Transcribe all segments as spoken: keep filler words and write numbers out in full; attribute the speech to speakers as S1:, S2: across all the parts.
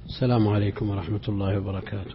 S1: السلام عليكم ورحمة الله وبركاته.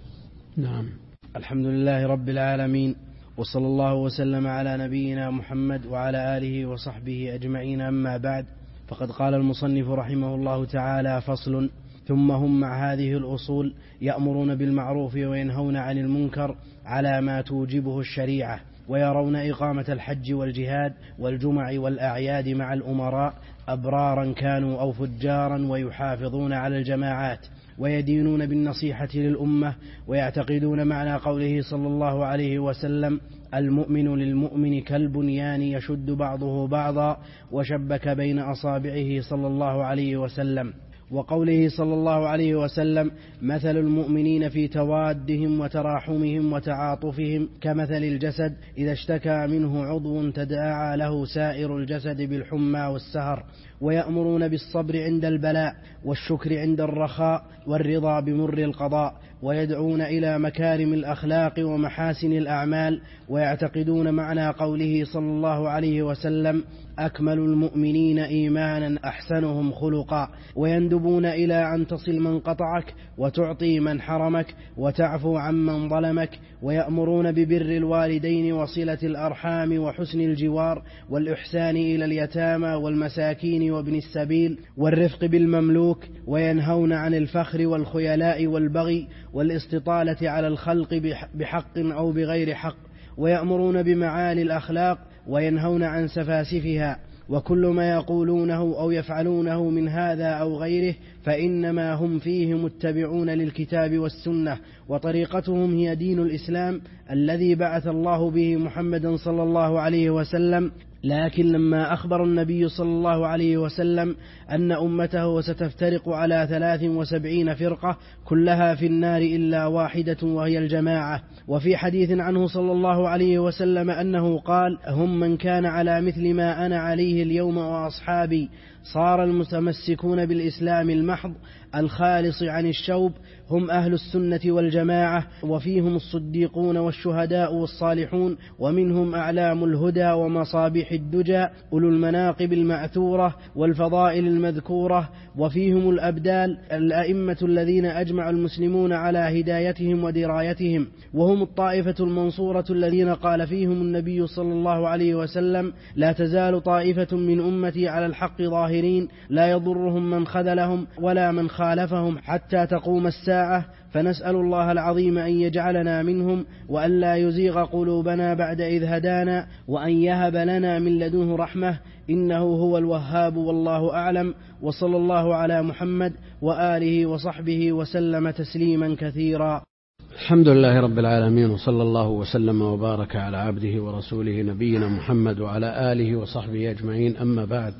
S1: نعم.
S2: الحمد لله رب العالمين، وصلى الله وسلم على نبينا محمد وعلى آله وصحبه أجمعين، أما بعد، فقد قال المصنف رحمه الله تعالى: فصل: ثم هم مع هذه الأصول يأمرون بالمعروف وينهون عن المنكر على ما توجبه الشريعة، ويرون إقامة الحج والجهاد والجمع والأعياد مع الأمراء أبرارا كانوا أو فجارا، ويحافظون على الجماعات، ويدينون بالنصيحة للأمة، ويعتقدون معنى قوله صلى الله عليه وسلم: المؤمن للمؤمن كالبنيان يشد بعضه بعضا، وشبك بين أصابعه صلى الله عليه وسلم. وقوله صلى الله عليه وسلم: مثل المؤمنين في توادهم وتراحمهم وتعاطفهم كمثل الجسد إذا اشتكى منه عضو تداعى له سائر الجسد بالحمى والسهر. ويأمرون بالصبر عند البلاء، والشكر عند الرخاء، والرضا بمر القضاء، ويدعون إلى مكارم الأخلاق ومحاسن الأعمال، ويعتقدون معنى قوله صلى الله عليه وسلم: أكمل المؤمنين إيمانا أحسنهم خلقا. ويندبون إلى أن تصل من قطعك، وتعطي من حرمك، وتعفو عمن ظلمك. ويأمرون ببر الوالدين وصلة الأرحام وحسن الجوار، والإحسان إلى اليتامى والمساكين وابن السبيل، والرفق بالمملوك. وينهون عن الفخر والخيلاء والبغي والاستطالة على الخلق بحق أو بغير حق. ويأمرون بمعالي الأخلاق، وينهون عن سفاسفها. وكل ما يقولونه أو يفعلونه من هذا أو غيره فإنما هم فيه متبعون للكتاب والسنة، وطريقتهم هي دين الإسلام الذي بعث الله به محمدا صلى الله عليه وسلم. لكن لما أخبر النبي صلى الله عليه وسلم أن أمته ستفترق على ثلاث وسبعين فرقة كلها في النار إلا واحدة وهي الجماعة. وفي حديث عنه صلى الله عليه وسلم أنه قال: هم من كان على مثل ما أنا عليه اليوم وأصحابي. صار المتمسكون بالإسلام المحض الخالص عن الشوب هم أهل السنة والجماعة، وفيهم الصديقون والشهداء والصالحون، ومنهم أعلام الهدى ومصابيح الدجى أولو المناقب المعثورة والفضائل المذكورة، وفيهم الأبدال الأئمة الذين أجمع المسلمون على هدايتهم ودرايتهم، وهم الطائفة المنصورة الذين قال فيهم النبي صلى الله عليه وسلم: لا تزال طائفة من أمتي على الحق ظاهرين لا يضرهم من خذلهم ولا من خالفهم حتى تقوم الساعة. فنسأل الله العظيم أن يجعلنا منهم، وأن لا يزيغ قلوبنا بعد إذ هدانا، وأن يهب لنا من لدنه رحمة، إنه هو الوهاب، والله أعلم. وصلى الله على محمد وآله وصحبه وسلم تسليما كثيرا.
S1: الحمد لله رب العالمين، وصلى الله وسلم وبارك على عبده ورسوله نبينا محمد وعلى آله وصحبه أجمعين، أما بعد.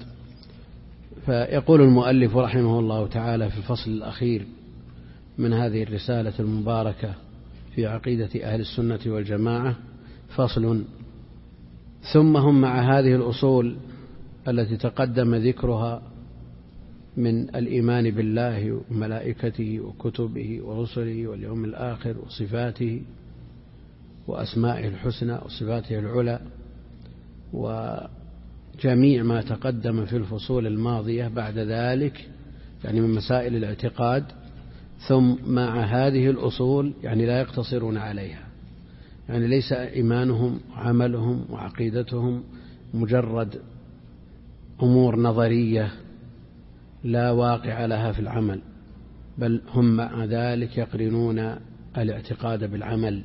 S1: فيقول المؤلف رحمه الله تعالى في الفصل الأخير من هذه الرسالة المباركة في عقيدة أهل السنة والجماعة: فصل: ثم هم مع هذه الأصول التي تقدم ذكرها من الإيمان بالله وملائكته وكتبه ورسله واليوم الآخر وصفاته وأسمائه الحسنى وصفاته العلى وجميع ما تقدم في الفصول الماضية بعد ذلك، يعني من مسائل الاعتقاد. ثم مع هذه الأصول يعني لا يقتصرون عليها، يعني ليس إيمانهم وعملهم وعقيدتهم مجرد أمور نظرية لا واقع لها في العمل، بل هم مع ذلك يقرنون الاعتقاد بالعمل،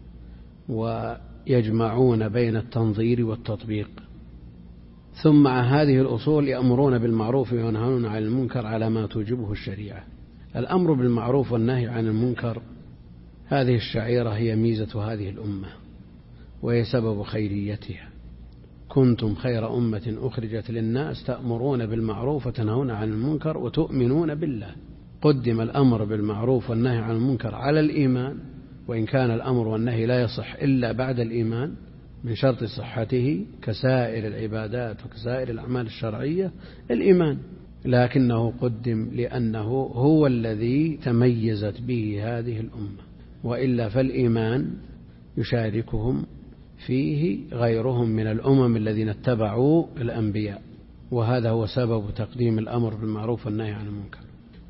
S1: ويجمعون بين التنظير والتطبيق. ثم مع هذه الأصول يأمرون بالمعروف وينهون عن المنكر على ما توجبه الشريعة. الأمر بالمعروف والنهي عن المنكر هذه الشعيرة هي ميزة هذه الأمة، وهي سبب خيريتها. كنتم خير أمة أخرجت للناس تأمرون بالمعروف وتنهون عن المنكر وتؤمنون بالله. قدم الأمر بالمعروف والنهي عن المنكر على الإيمان، وإن كان الأمر والنهي لا يصح إلا بعد الإيمان من شرط صحته كسائر العبادات وكسائر الأعمال الشرعية الإيمان، لكنه قدم لأنه هو الذي تميزت به هذه الأمة، وإلا فالإيمان يشاركهم فيه غيرهم من الأمم الذين اتبعوا الأنبياء، وهذا هو سبب تقديم الأمر بالمعروف والنهي عن المنكر.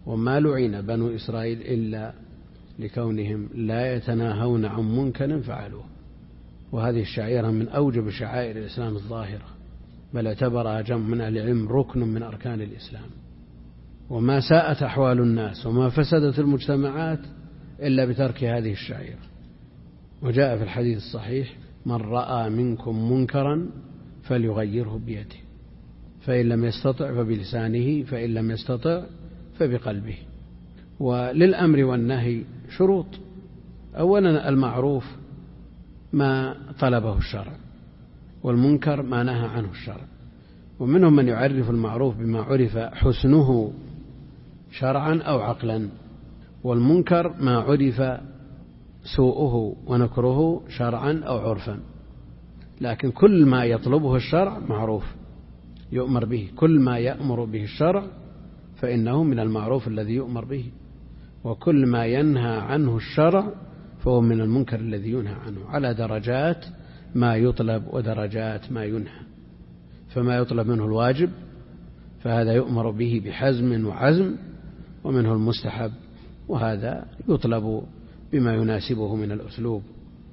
S1: وما لعن بنو إسرائيل إلا لكونهم لا يتناهون عن منكر فعلوه. وهذه الشعيرة من أوجب شعائر الإسلام الظاهرة، بل اعتبرها جمع من أهل العلم ركن من أركان الإسلام. وما ساءت أحوال الناس وما فسدت المجتمعات إلا بترك هذه الشعيرة. وجاء في الحديث الصحيح: من رأى منكم منكرا فليغيره بيده، فإن لم يستطع فبلسانه، فإن لم يستطع فبقلبه. وللأمر والنهي شروط. أولا المعروف ما طلبه الشرع، والمنكر ما نهى عنه الشرع. ومنهم من يعرف المعروف بما عرف حسنه شرعا أو عقلا، والمنكر ما عرف سوءه ونكره شرعا أو عرفا. لكن كل ما يطلبه الشرع معروف يؤمر به، كل ما يأمر به الشرع فإنه من المعروف الذي يؤمر به، وكل ما ينهى عنه الشرع فهو من المنكر الذي ينهى عنه، على درجات ما يطلب ودرجات ما ينهى. فما يطلب منه الواجب فهذا يؤمر به بحزم وعزم، ومنه المستحب وهذا يطلب بما يناسبه من الأسلوب.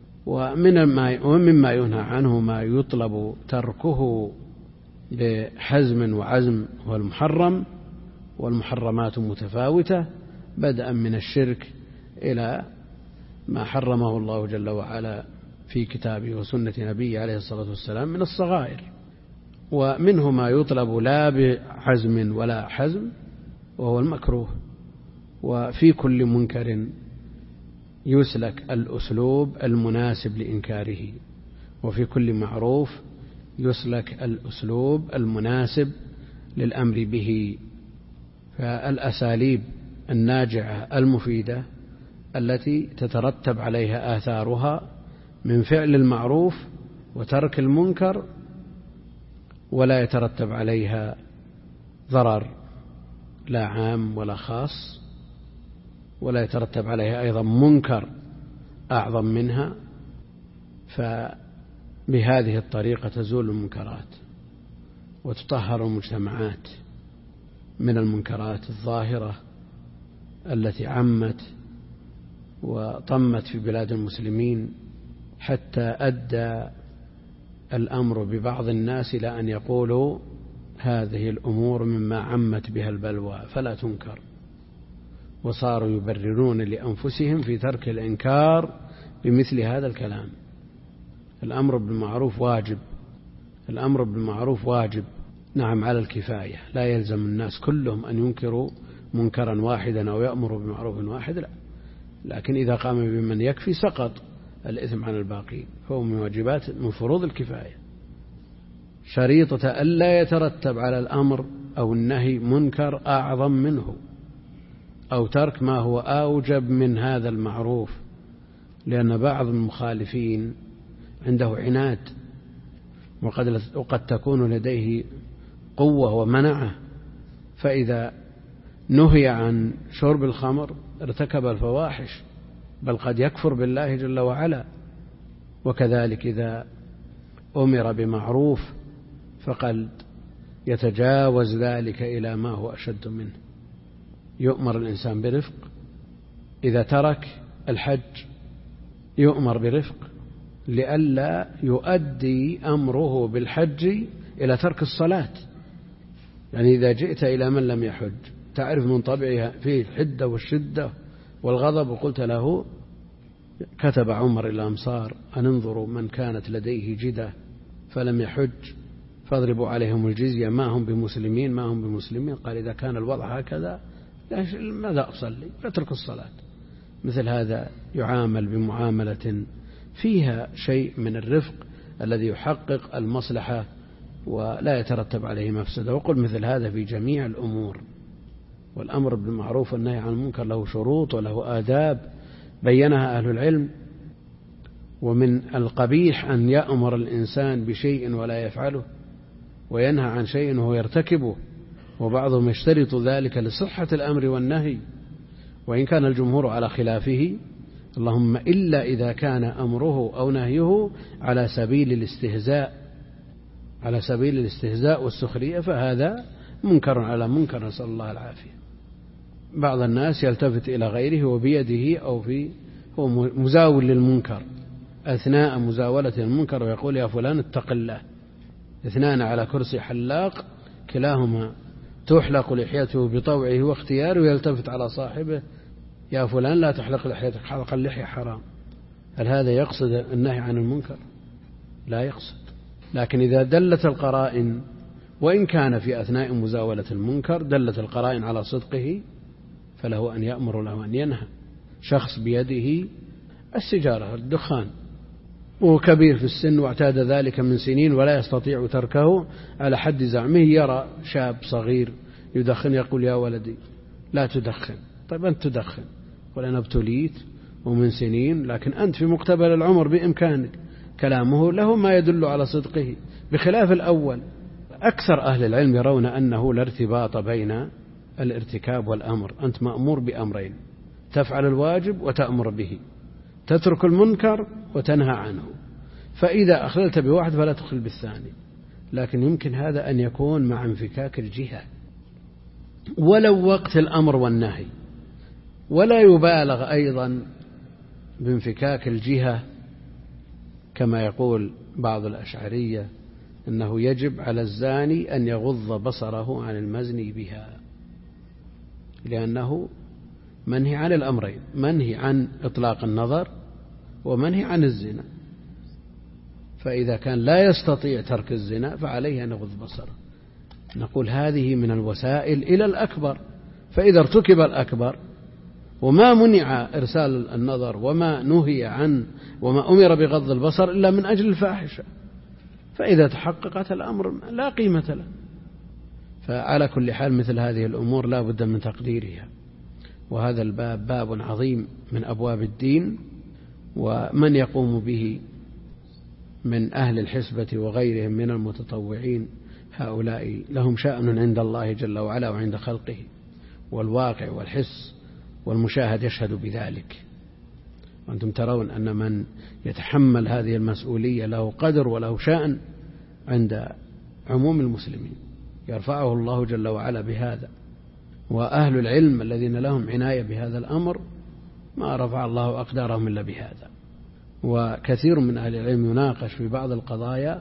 S1: ومما ينهى عنه ما يطلب تركه بحزم وعزم هو المحرم، والمحرمات متفاوتة بدءا من الشرك إلى ما حرمه الله جل وعلا في كتابه وسنة نبيه عليه الصلاة والسلام من الصغائر. ومنه ما يطلب لا بعزم ولا حزم وهو المكروه. وفي كل منكر يسلك الأسلوب المناسب لإنكاره، وفي كل معروف يسلك الأسلوب المناسب للأمر به. فالأساليب الناجعة المفيدة التي تترتب عليها آثارها من فعل المعروف وترك المنكر ولا يترتب عليها ضرر لا عام ولا خاص، ولا يترتب عليها أيضا منكر أعظم منها. فبهذه الطريقة تزول المنكرات وتطهر المجتمعات من المنكرات الظاهرة التي عمت وطمت في بلاد المسلمين، حتى أدى الأمر ببعض الناس إلى أن يقولوا هذه الأمور مما عمت بها البلوى فلا تنكر، وصاروا يبررون لأنفسهم في ترك الإنكار بمثل هذا الكلام. الأمر بالمعروف واجب، الأمر بالمعروف واجب نعم على الكفاية، لا يلزم الناس كلهم أن ينكروا منكرا واحدا أو يأمروا بمعروف واحد، لا. لكن إذا قام بمن يكفي سقط الإثم عن الباقين، فهو من واجبات من فروض الكفاية. شريطة ألا يترتب على الأمر أو النهي منكر أعظم منه، أو ترك ما هو أوجب من هذا المعروف، لأن بعض المخالفين عنده عناد، وقد, وقد تكون لديه قوة ومنعة، فإذا نهي عن شرب الخمر ارتكب الفواحش، بل قد يكفر بالله جل وعلا. وكذلك إذا أمر بمعروف فقد يتجاوز ذلك إلى ما هو أشد منه. يؤمر الإنسان برفق، إذا ترك الحج يؤمر برفق لئلا يؤدي أمره بالحج إلى ترك الصلاة. يعني إذا جئت إلى من لم يحج تعرف من طبعها فيه الحدة والشدة والغضب، وقلت له كتب عمر إلى الأمصار أن انظروا من كانت لديه جدة فلم يحج فاضربوا عليهم الجزية ما هم بمسلمين ما هم بمسلمين، قال إذا كان الوضع هكذا ماذا أصلي؟ أترك الصلاة. مثل هذا يعامل بمعاملة فيها شيء من الرفق الذي يحقق المصلحة ولا يترتب عليه مفسدة. وقل مثل هذا في جميع الأمور. والأمر بالمعروف والنهي عن المنكر له شروط وله آداب بينها أهل العلم. ومن القبيح أن يأمر الإنسان بشيء ولا يفعله، وينهى عن شيء وهو يرتكبه، وبعضهم يشترط ذلك لصحة الأمر والنهي، وإن كان الجمهور على خلافه، اللهم إلا إذا كان أمره أو نهيه على سبيل الاستهزاء على سبيل الاستهزاء والسخرية، فهذا منكر على منكر، نسأل الله العافية. بعض الناس يلتفت إلى غيره وبيده أو في هو مزاول للمنكر أثناء مزاولة المنكر ويقول يا فلان اتق الله. اثنان على كرسي حلاق كلاهما تحلق لحيته بطوعه واختياره ويلتفت على صاحبه يا فلان لا تحلق لحيتك، حلق اللحية حرام. هل هذا يقصد النهي عن المنكر؟ لا يقصد. لكن إذا دلت القرائن، وإن كان في أثناء مزاولة المنكر دلت القرائن على صدقه، فله أن يأمر له أن ينهى. شخص بيده السجارة الدخان وهو كبير في السن واعتاد ذلك من سنين ولا يستطيع تركه، على حد زعمه يرى شاب صغير يدخن يقول يا ولدي لا تدخن. طيب أنت تدخن وأنا ابتليت ومن سنين، لكن أنت في مقتبل العمر بإمكانك. كلامه له ما يدل على صدقه، بخلاف الأول. أكثر أهل العلم يرون أنه لا ارتباط بين الارتكاب والأمر. أنت مأمور بأمرين، تفعل الواجب وتأمر به، تترك المنكر وتنهى عنه. فإذا أخللت بواحد فلا تخل بالثاني. لكن يمكن هذا أن يكون مع انفكاك الجهة ولو وقت الأمر والنهي، ولا يبالغ أيضا بانفكاك الجهة كما يقول بعض الأشعرية أنه يجب على الزاني أن يغض بصره عن المزني بها، لأنه منهي عن الأمرين، منهي عن إطلاق النظر ومنهي عن الزنا. فإذا كان لا يستطيع ترك الزنا فعليه أن يغض بصره. نقول هذه من الوسائل إلى الأكبر. فإذا ارتكب الأكبر وما منع إرسال النظر وما نهي عن وما أمر بغض البصر إلا من أجل الفاحشة، فإذا تحققت الأمر لا قيمة له. فعلى كل حال مثل هذه الأمور لا بد من تقديرها. وهذا الباب باب عظيم من أبواب الدين، ومن يقوم به من أهل الحسبة وغيرهم من المتطوعين هؤلاء لهم شأن عند الله جل وعلا وعند خلقه، والواقع والحس والمشاهد يشهد بذلك. وأنتم ترون أن من يتحمل هذه المسؤولية له قدر وله شأن عند عموم المسلمين، يرفعه الله جل وعلا بهذا. وأهل العلم الذين لهم عناية بهذا الأمر ما رفع الله أقدارهم إلا بهذا. وكثير من أهل العلم يناقش في بعض القضايا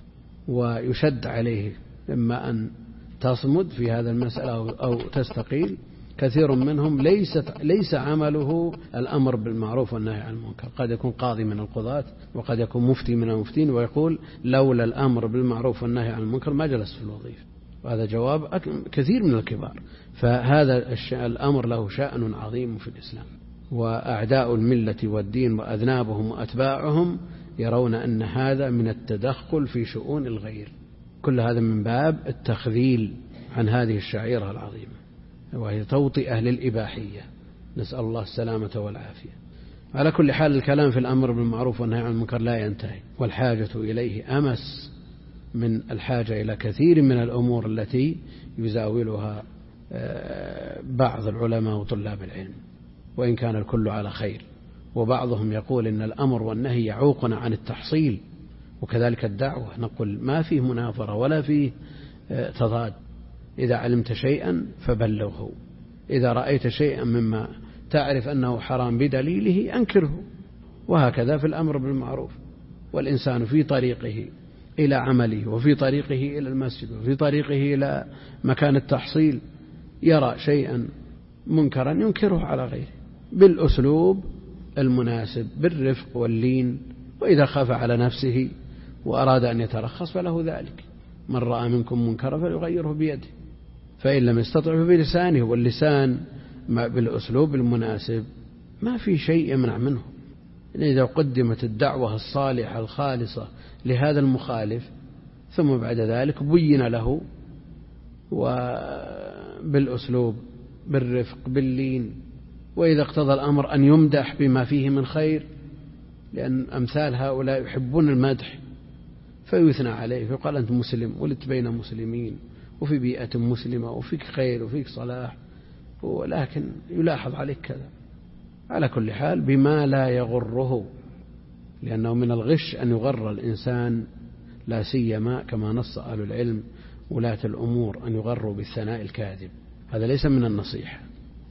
S1: ويشد عليه إما أن تصمد في هذا المسألة أو تستقيل. كثير منهم ليست ليس عمله الأمر بالمعروف والنهي عن المنكر. قد يكون قاضي من القضاة وقد يكون مفتي من المفتين ويقول لولا الأمر بالمعروف والنهي عن المنكر ما جلس في الوظيفة. وهذا جواب كثير من الكبار. فهذا الأمر له شأن عظيم في الإسلام. وأعداء الملة والدين وأذنابهم وأتباعهم يرون أن هذا من التدخل في شؤون الغير. كل هذا من باب التخذيل عن هذه الشعيرة العظيمة، وهي توطئة أهل الإباحية. نسأل الله السلامة والعافية. على كل حال الكلام في الأمر بالمعروف والنهي عن المنكر لا ينتهي، والحاجة إليه أمس من الحاجة إلى كثير من الأمور التي يزاولها بعض العلماء وطلاب العلم، وإن كان الكل على خير. وبعضهم يقول إن الأمر والنهي يعوقنا عن التحصيل، وكذلك الدعوة. نقول ما فيه مناظرة ولا فيه تضاد. إذا علمت شيئا فبلغه، إذا رأيت شيئا مما تعرف أنه حرام بدليله أنكره. وهكذا في الأمر بالمعروف. والإنسان في طريقه إلى عمله وفي طريقه إلى المسجد وفي طريقه إلى مكان التحصيل يرى شيئا منكرا ينكره على غيره بالأسلوب المناسب بالرفق واللين. وإذا خاف على نفسه وأراد أن يترخص فله ذلك. من رأى منكم منكرا فليغيره بيده، فإن لم يستطع بلسانه، واللسان بالأسلوب المناسب ما في شيء يمنع منه. إذا قدمت الدعوة الصالحة الخالصة لهذا المخالف ثم بعد ذلك بين له وبالأسلوب بالرفق باللين، وإذا اقتضى الأمر أن يمدح بما فيه من خير، لأن أمثال هؤلاء يحبون المدح فيثنى عليه، فيقال أنت مسلم ولدت بين مسلمين وفي بيئة مسلمة وفيك خير وفيك صلاح، ولكن يلاحظ عليك كذا. على كل حال بما لا يغره، لأنه من الغش أن يغر الإنسان، لا سيما كما نص أهل العلم ولاة الأمور أن يغروا بالثناء الكاذب. هذا ليس من النصيحة.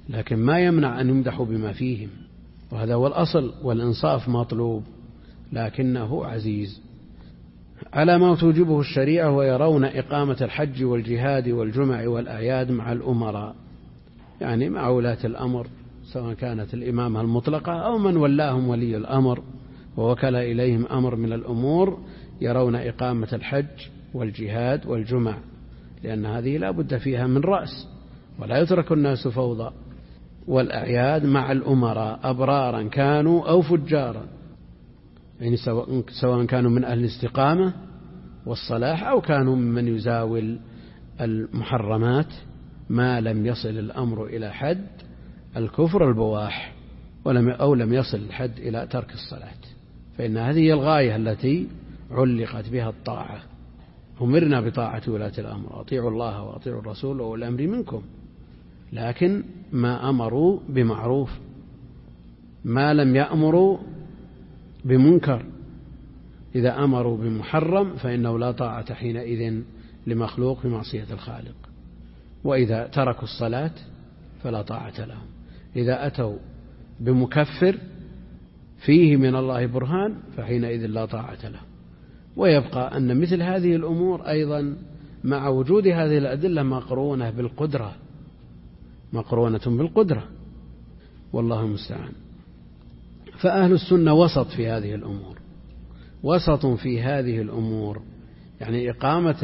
S1: لكن ما يمنع أن يمدحوا بما فيهم، وهذا هو الأصل، والإنصاف مطلوب لكنه عزيز على ما توجبه الشريعة. ويرون إقامة الحج والجهاد والجمع والأعياد مع الأمراء، يعني مع ولاة الأمر، سواء كانت الإمامة المطلقة أو من ولاهم ولي الأمر ووكل إليهم أمر من الأمور، يرون إقامة الحج والجهاد والجمع، لأن هذه لا بد فيها من رأس، ولا يترك الناس فوضى. والأعياد مع الأمراء أبرارا كانوا أو فجارا، يعني سواء كانوا من أهل الاستقامة والصلاح أو كانوا ممن يزاول المحرمات ما لم يصل الأمر إلى حد الكفر البواح، ولم أو لم يصل الحد إلى ترك الصلاة، فإن هذه الغاية التي علقت بها الطاعة. أمرنا بطاعة ولاة الأمر، أطيعوا الله وأطيعوا الرسول وأولي الأمر منكم، لكن ما أمروا بمعروف، ما لم يأمروا بمنكر. إذا أمروا بمحرم فإنه لا طاعة حينئذ لمخلوق في معصية الخالق. وإذا تركوا الصلاة فلا طاعة لهم. إذا أتوا بمكفر فيه من الله برهان فحينئذ لا طاعة لهم. ويبقى أن مثل هذه الأمور أيضا مع وجود هذه الأدلة مقرونة بالقدرة، مقرونة بالقدرة، والله المستعان. فأهل السنة وسط في هذه الأمور، وسط في هذه الأمور، يعني إقامة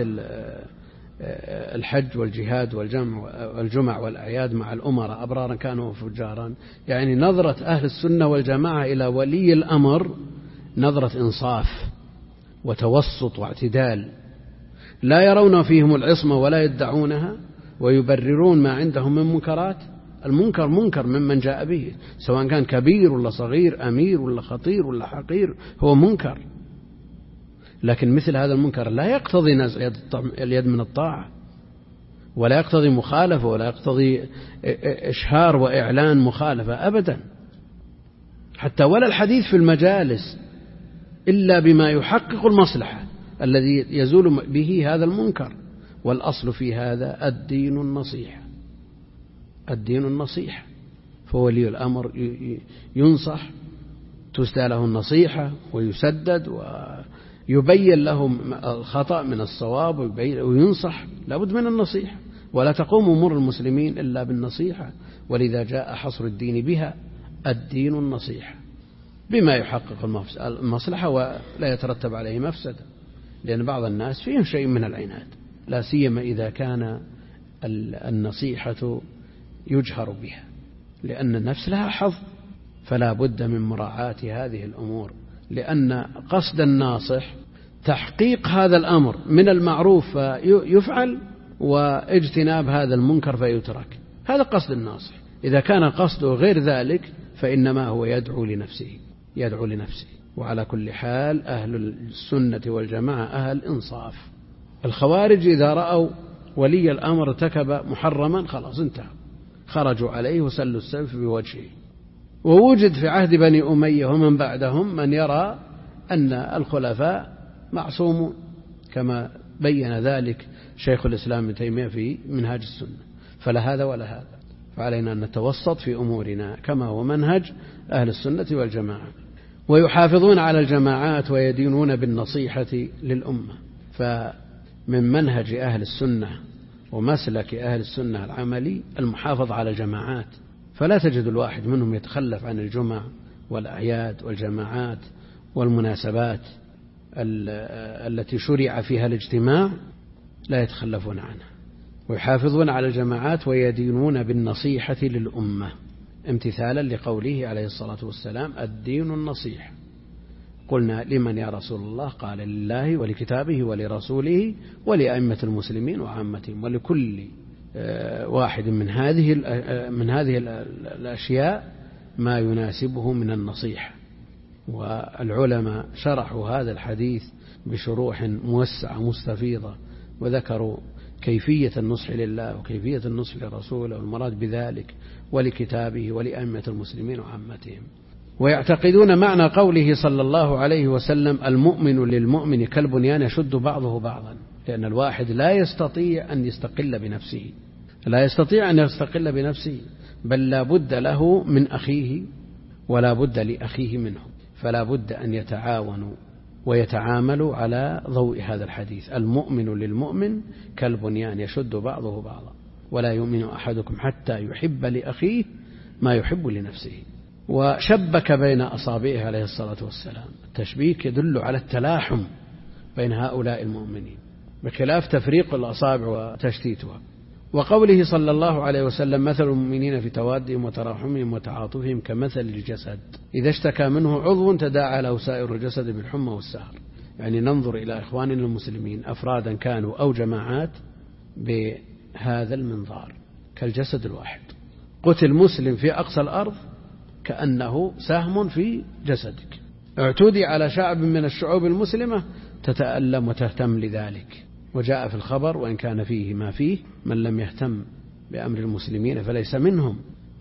S1: الحج والجهاد والجمع والجمع والأعياد مع الأمراء أبرارا كانوا فجارا، يعني نظرة أهل السنة والجماعة إلى ولي الأمر نظرة إنصاف وتوسط واعتدال، لا يرون فيهم العصمة ولا يدعونها ويبررون ما عندهم من منكرات. المنكر منكر ممن جاء به، سواء كان كبير ولا صغير، أمير ولا خطير ولا حقير، هو منكر. لكن مثل هذا المنكر لا يقتضي نزع اليد من الطاعة، ولا يقتضي مخالفة، ولا يقتضي إشهار وإعلان مخالفة أبدا، حتى ولا الحديث في المجالس إلا بما يحقق المصلحة الذي يزول به هذا المنكر. والأصل في هذا الدين النصيحة، الدين النصيحة، فولي الأمر ينصح، تسدى له النصيحة ويسدد ويبين له الخطأ من الصواب وينصح، لابد من النصيحة، ولا تقوم أمور المسلمين إلا بالنصيحة. ولذا جاء حصر الدين بها الدين النصيحة، بما يحقق المصلحة ولا يترتب عليه مفسدة، لأن بعض الناس فيهم شيء من العناد، لا سيما إذا كان النصيحة يجهر بها، لأن النفس لها حظ، فلا بد من مراعاة هذه الأمور، لأن قصد الناصح تحقيق هذا الأمر من المعروف فيفعل، واجتناب هذا المنكر فيترك. هذا قصد الناصح. إذا كان قصده غير ذلك فإنما هو يدعو لنفسه، يدعو لنفسه. وعلى كل حال أهل السنة والجماعة أهل إنصاف. الخوارج إذا رأوا ولي الأمر ارتكب محرما خلاص انتهى، خرجوا عليه وسلوا السيف بوجهه. ووجد في عهد بني أمية ومن بعدهم من يرى أن الخلفاء معصومون، كما بين ذلك شيخ الإسلام ابن تيمية في منهاج السنة. فلا هذا ولا هذا، فعلينا أن نتوسط في أمورنا كما هو منهج أهل السنة والجماعة. ويحافظون على الجماعات ويدينون بالنصيحة للأمة. فمن منهج أهل السنة ومسلك أهل السنة العملي المحافظة على الجماعات، فلا تجد الواحد منهم يتخلف عن الجمع والأعياد والجماعات والمناسبات التي شرع فيها الاجتماع، لا يتخلفون عنها، ويحافظون على الجماعات ويدينون بالنصيحة للأمة، امتثالا لقوله عليه الصلاة والسلام الدين النصيحة. قلنا لمن يا رسول الله؟ قال لله ولكتابه ولرسوله ولأئمة المسلمين وعامتهم، ولكل واحد من هذه من هذه الأشياء ما يناسبه من النصيحة. والعلماء شرحوا هذا الحديث بشروح موسعة مستفيضة، وذكروا كيفية النصح لله وكيفية النصح لرسوله، والمراد بذلك ولكتابه ولأئمة المسلمين وعامتهم. ويعتقدون معنى قوله صلى الله عليه وسلم المؤمن للمؤمن كالبنيان يشد بعضه بعضا، لأن الواحد لا يستطيع أن يستقل بنفسه، لا يستطيع أن يستقل بنفسه، بل لا بد له من أخيه ولا بد لأخيه منه، فلا بد أن يتعاونوا ويتعاملوا على ضوء هذا الحديث: المؤمن للمؤمن كالبنيان يشد بعضه بعضا ولا يؤمن أحدكم حتى يحب لأخيه ما يحب لنفسه. وشبك بين أصابعه عليه الصلاة والسلام. التشبيك يدل على التلاحم بين هؤلاء المؤمنين بخلاف تفريق الأصابع وتشتيتها. وقوله صلى الله عليه وسلم: مثل المؤمنين في توادهم وتراحمهم وتعاطفهم كمثل الجسد إذا اشتكى منه عضو تداعى له سائر الجسد بالحمى والسهر. يعني ننظر إلى إخواننا المسلمين أفرادا كانوا أو جماعات بهذا المنظار كالجسد الواحد. قتل مسلم في أقصى الأرض كأنه سهم في جسدك. اعتدي على شعب من الشعوب المسلمة تتألم وتهتم لذلك. وجاء في الخبر: وإن كان فيه ما فيه من لم يهتم بأمر المسلمين فليس منهم.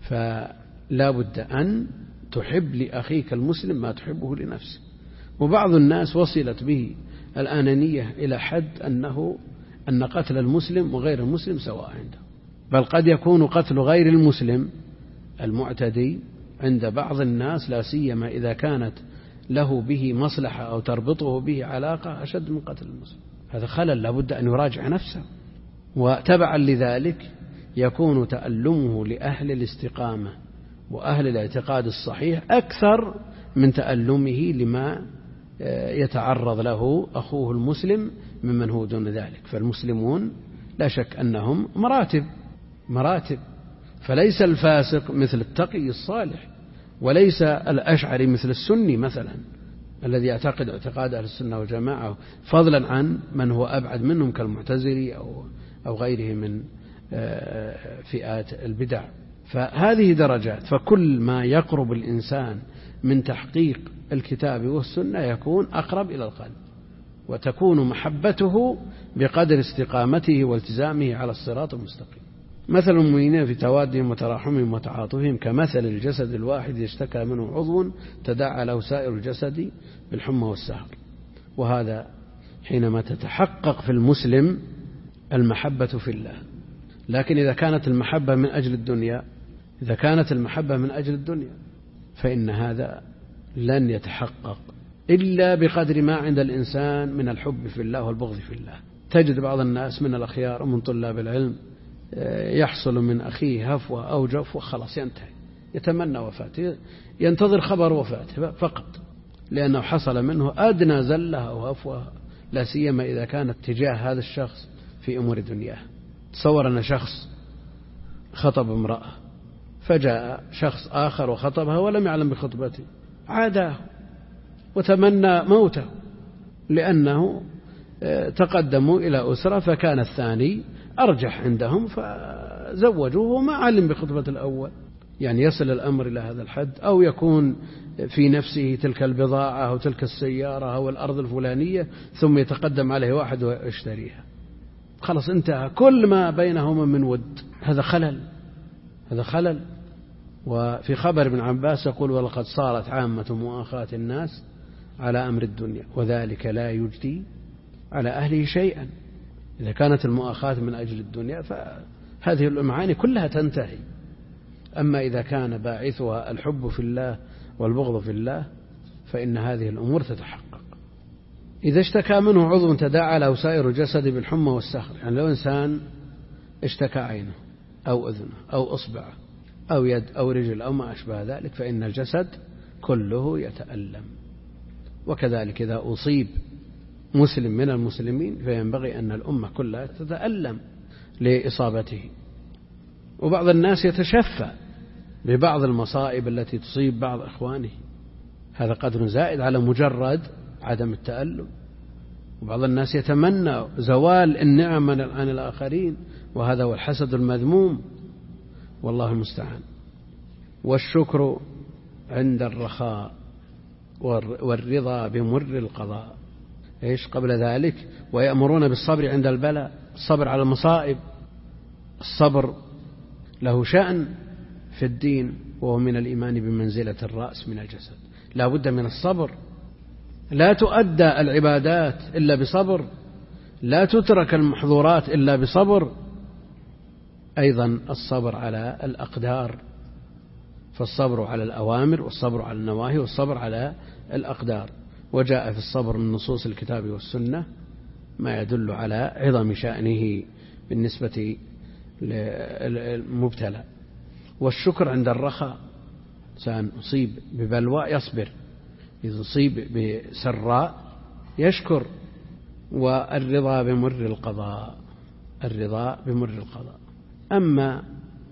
S1: فلا بد أن تحب لأخيك المسلم ما تحبه لنفسك. وبعض الناس وصلت به الآنانية إلى حد أنه أن قتل المسلم وغير المسلم سواء عنده، بل قد يكون قتل غير المسلم المعتدي عند بعض الناس لا سيما إذا كانت له به مصلحة أو تربطه به علاقة أشد من قتل المسلم. هذا خلل لابد أن يراجع نفسه. وتبعا لذلك يكون تألمه لأهل الاستقامة وأهل الاعتقاد الصحيح أكثر من تألمه لما يتعرض له أخوه المسلم ممن هو دون ذلك. فالمسلمون لا شك أنهم مراتب مراتب فليس الفاسق مثل التقي الصالح، وليس الأشعري مثل السني مثلا الذي يعتقد اعتقاد أهل السنة والجماعة، فضلا عن من هو أبعد منهم كالمعتزلي أو أو غيره من فئات البدع. فهذه درجات. فكل ما يقرب الإنسان من تحقيق الكتاب والسنة يكون أقرب إلى القلب، وتكون محبته بقدر استقامته والتزامه على الصراط المستقيم. مثل المؤمنين في توادهم وتراحمهم وتعاطفهم كمثل الجسد الواحد يشتكى منه عضو تداعى له سائر الجسد بالحمى والسهر. وهذا حينما تتحقق في المسلم المحبة في الله. لكن إذا كانت المحبة من أجل الدنيا إذا كانت المحبة من أجل الدنيا فإن هذا لن يتحقق إلا بقدر ما عند الإنسان من الحب في الله والبغض في الله. تجد بعض الناس من الأخيار ومن طلاب العلم يحصل من أخيه هفوة أو جفوة خلاص ينتهي، يتمنى وفاته، ينتظر خبر وفاته فقط، لأنه حصل منه أدنى زلة أو هفوة، لا سيما إذا كانت تجاه هذا الشخص في أمور دنياه. تصور أن شخص خطب امرأة فجاء شخص آخر وخطبها ولم يعلم بخطبته، عاداه وتمنى موته لأنه تقدموا إلى أسرة فكان الثاني أرجح عندهم فزوجوه وما علم بخطبة الأول. يعني يصل الأمر إلى هذا الحد، أو يكون في نفسه تلك البضاعة أو تلك السيارة أو الأرض الفلانية ثم يتقدم عليه واحد ويشتريها، خلاص انتهى كل ما بينهما من ود. هذا خلل هذا خلل. وفي خبر ابن عباس يقول: ولقد صارت عامة مؤاخاة الناس على أمر الدنيا وذلك لا يجدي على أهله شيئا. إذا كانت المؤاخاة من أجل الدنيا فهذه المعاني كلها تنتهي. أما إذا كان باعثها الحب في الله والبغض في الله فإن هذه الأمور تتحقق. إذا اشتكى منه عضو تداعى له سائر الجسد بالحمى والسهر. يعني لو إنسان اشتكى عينه أو أذنه أو أصبعه أو يد أو رجل أو ما أشبه ذلك فإن الجسد كله يتألم. وكذلك إذا أصيب مسلم من المسلمين فينبغي أن الأمة كلها تتألم لإصابته. وبعض الناس يتشفى ببعض المصائب التي تصيب بعض إخوانه، هذا قدر زائد على مجرد عدم التألم. وبعض الناس يتمنى زوال النعم عن الآخرين، وهذا هو الحسد المذموم، والله المستعان. والشكر عند الرخاء والرضا بمر القضاء. إيش قبل ذلك؟ ويأمرون بالصبر عند البلاء، الصبر على المصائب. الصبر له شأن في الدين، وهو من الإيمان بمنزلة الرأس من الجسد. لا بد من الصبر، لا تؤدى العبادات إلا بصبر، لا تترك المحظورات إلا بصبر. أيضا الصبر على الأقدار فالصبر على الأوامر والصبر على النواهي والصبر على الأقدار. وجاء في الصبر من نصوص الكتاب والسنة ما يدل على عظم شأنه بالنسبة للمبتلى. والشكر عند الرخاء، إنسان أصيب ببلوى يصبر، إذا أصيب بسراء يشكر. والرضا بمر القضاء، الرضا بمر القضاء. أما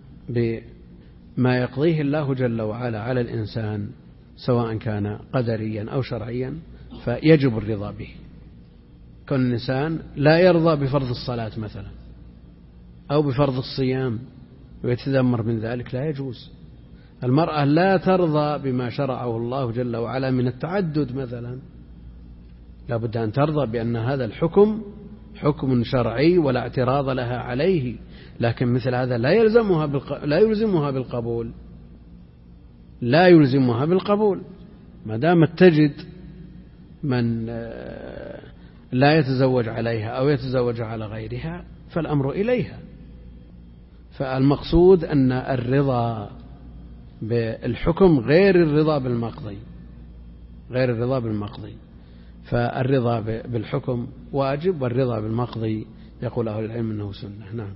S1: بما يقضيه الله جل وعلا على الإنسان سواء كان قدريا أو شرعيا فيجب الرضا به. كون الإنسان لا يرضى بفرض الصلاة مثلا أو بفرض الصيام ويتذمر من ذلك لا يجوز. المرأة لا ترضى بما شرعه الله جل وعلا من التعدد مثلا، لا بد أن ترضى بأن هذا الحكم حكم شرعي ولا اعتراض لها عليه، لكن مثل هذا لا يلزمها بالق... لا يلزمها بالقبول، لا يلزمها بالقبول. ما دامت تجد من لا يتزوج عليها أو يتزوج على غيرها فالأمر إليها. فالمقصود أن الرضا بالحكم غير الرضا بالمقضي، غير الرضا بالمقضي. فالرضا بالحكم واجب، والرضا بالمقضي يقول أهل العلم أنه سنة. نعم،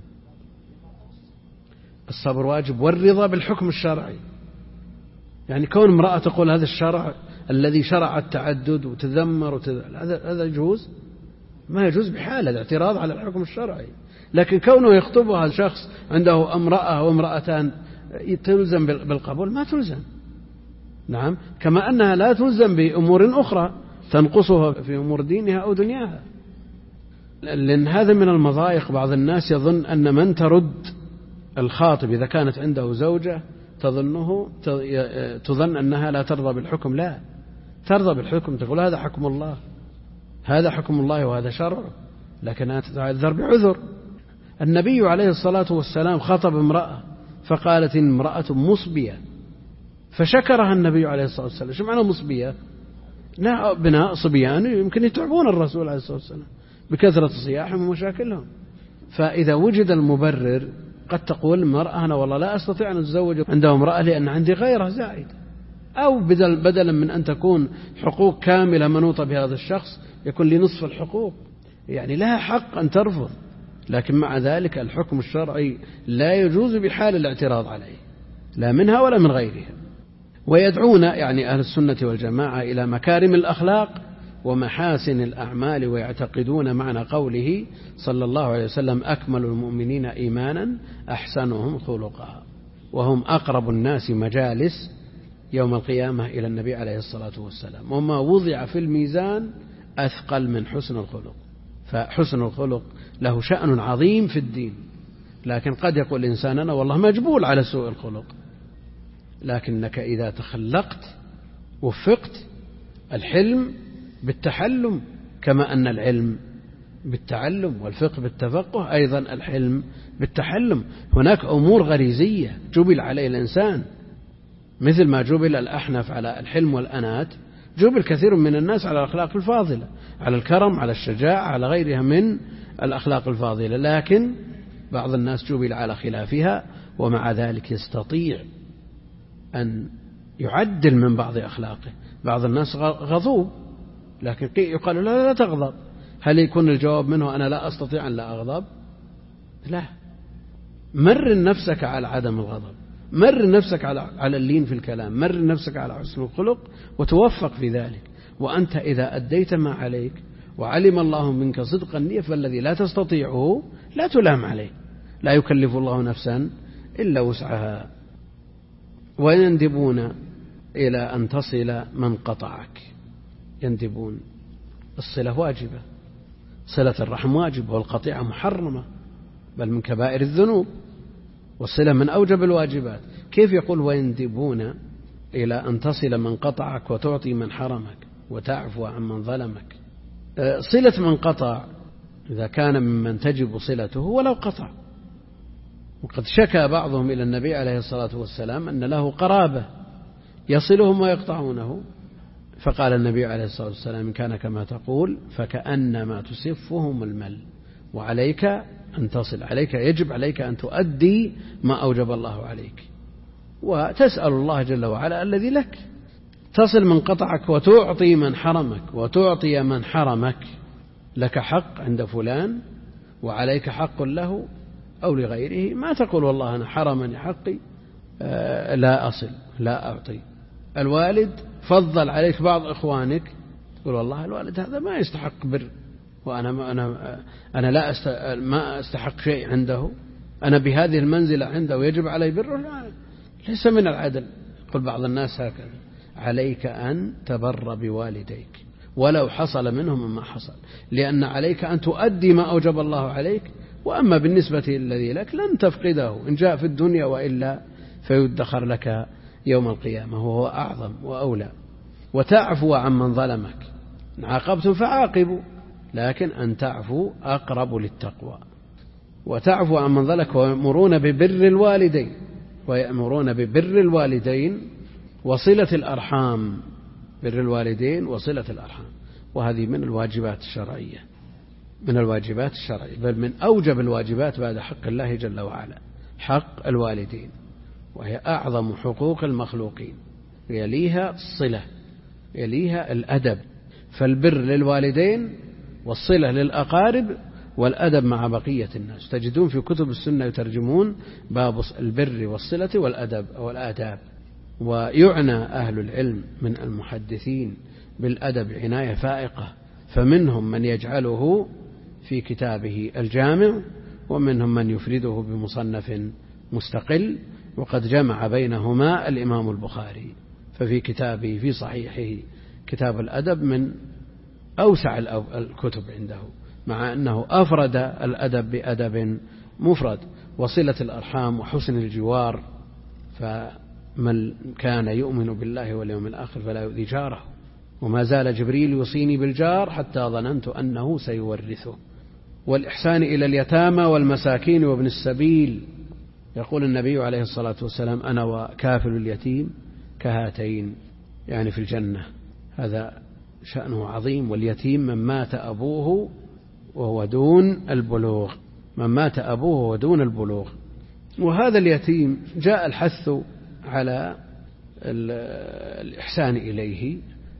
S1: الصبر واجب والرضا بالحكم الشرعي. يعني كون امرأة تقول هذا الشرع الذي شرع التعدد وتذمر وتذ... هذا يجوز؟ ما يجوز بحال، هذا اعتراض على الحكم الشرعي. لكن كونه يخطبها شخص عنده امرأة وامرأتان تلزم بالقبول؟ ما تلزم. نعم، كما أنها لا تلزم بأمور أخرى تنقصها في أمور دينها أو دنياها. لأن هذا من المضايق. بعض الناس يظن أن من ترد الخاطب إذا كانت عنده زوجة تظنه تظن أنها لا ترضى بالحكم. لا، ترضى بالحكم، تقول هذا حكم الله، هذا حكم الله وهذا شرع، لكنها تتعذر بعذر. النبي عليه الصلاة والسلام خطب امرأة فقالت إن امرأة مصبية، فشكرها النبي عليه الصلاة والسلام. شو معنى مصبية؟ بناء صبيان يمكن يتعبون الرسول عليه الصلاة والسلام بكثرة صياحهم ومشاكلهم. فإذا وجد المبرر قد تقول المرأة أنا والله لا أستطيع أن أتزوج عنده امرأة لأن عندي غيرها زائد، أو بدل بدلا من أن تكون حقوق كاملة منوطة بهذا الشخص يكون لي نصف الحقوق. يعني لها حق أن ترفض، لكن مع ذلك الحكم الشرعي لا يجوز بحال الاعتراض عليه، لا منها ولا من غيرها. ويدعون يعني أهل السنة والجماعة إلى مكارم الأخلاق ومحاسن الأعمال، ويعتقدون معنى قوله صلى الله عليه وسلم أكمل المؤمنين إيمانا أحسنهم خلقا، وهم أقرب الناس مجالس يوم القيامة إلى النبي عليه الصلاة والسلام، وما وضع في الميزان أثقل من حسن الخلق. فحسن الخلق له شأن عظيم في الدين، لكن قد يقول الإنسان أنا والله مجبول على سوء الخلق، لكنك إذا تخلقت وفقت. الحلم بالتحلم كما أن العلم بالتعلم، والفقه بالتفقه، أيضا الحلم بالتحلم. هناك أمور غريزية جبل عليه الإنسان، مثل ما جبل الأحنف على الحلم والأنات، جبل كثير من الناس على الأخلاق الفاضلة، على الكرم، على الشجاعة، على غيرها من الأخلاق الفاضلة. لكن بعض الناس جبل على خلافها، ومع ذلك يستطيع أن يعدل من بعض أخلاقه. بعض الناس غضوب، لكن يقال لا لا تغضب. هل يكون الجواب منه أنا لا أستطيع أن لا أغضب؟ لا، مر نفسك على عدم الغضب، مر نفسك على على اللين في الكلام، مر نفسك على حسن الخلق، وتوفق في ذلك. وأنت إذا أديت ما عليك وعلم الله منك صدق النية، فالذي لا تستطيعه لا تلام عليه، لا يكلف الله نفسا إلا وسعها. ويندبون إلى أن تصل من قطعك. يندبون، الصلة واجبة، صلة الرحم واجبة، والقطيعة محرمة بل من كبائر الذنوب، والصلة من أوجب الواجبات. كيف يقول ويندبون إلى أن تصل من قطعك وتعطي من حرمك وتعفو عن من ظلمك؟ صلة من قطع إذا كان ممن تجب صلته ولو قطع. وقد شكى بعضهم إلى النبي عليه الصلاة والسلام أن له قرابة يصلهم ويقطعونه، فقال النبي عليه الصلاة والسلام إن كان كما تقول فكأنما تسفهم المل، وعليك أن تصل، عليك يجب عليك أن تؤدي ما أوجب الله عليك. وتسأل الله جل وعلا الذي لك، تصل من قطعك وتعطي من حرمك، وتعطي من حرمك. لك حق عند فلان وعليك حق له أو لغيره، ما تقول والله أنا حرمني حقي آه لا أصل لا أعطي. الوالد فضل عليك بعض إخوانك، تقول والله الوالد هذا ما يستحق بر، وأنا ما أنا أنا لا أست ما أستحق شيء عنده، أنا بهذه المنزلة عنده ويجب علي بره، لا ليس من العدل. قل بعض الناس هكذا. عليك أن تبر بوالديك ولو حصل منهم ما حصل، لأن عليك أن تؤدي ما أوجب الله عليك، وأما بالنسبة للذي لك لن تفقده إن جاء في الدنيا، وإلا فيدخر لك يوم القيامة، وهو أعظم وأولى. وتعفو عن من ظلمك، إن عاقبتم فعاقبوا، لكن أن تعفو أقرب للتقوى. وتعفو عن من ظلمك، ويأمرون ببر الوالدين ويأمرون ببر الوالدين وصلة الأرحام. بر الوالدين وصلة الأرحام، وهذه من الواجبات الشرعية، من الواجبات الشرعية، بل من أوجب الواجبات بعد حق الله جل وعلا، حق الوالدين، وهي أعظم حقوق المخلوقين، يليها الصلة، يليها الأدب. فالبر للوالدين والصلة للأقارب والأدب مع بقية الناس. تجدون في كتب السنة يترجمون باب البر والصلة والأدب أو الآداب. ويعنى أهل العلم من المحدثين بالأدب عناية فائقة، فمنهم من يجعله في كتابه الجامع، ومنهم من يفرده بمصنف مستقل، وقد جمع بينهما الإمام البخاري، ففي كتابه في صحيحه كتاب الأدب من أوسع الكتب عنده، مع أنه أفرد الأدب بأدب مفرد. وصلة الأرحام وحسن الجوار، فمن كان يؤمن بالله واليوم الآخر فلا يؤذي جاره، وما زال جبريل يوصيني بالجار حتى ظننت أنه سيورثه. والإحسان إلى اليتامى والمساكين وابن السبيل، يقول النبي عليه الصلاة والسلام أنا وكافل اليتيم كهاتين، يعني في الجنة. هذا شأنه عظيم. واليتيم من مات أبوه وهو دون البلوغ، من مات أبوه وهو دون البلوغ. وهذا اليتيم جاء الحث على الإحسان إليه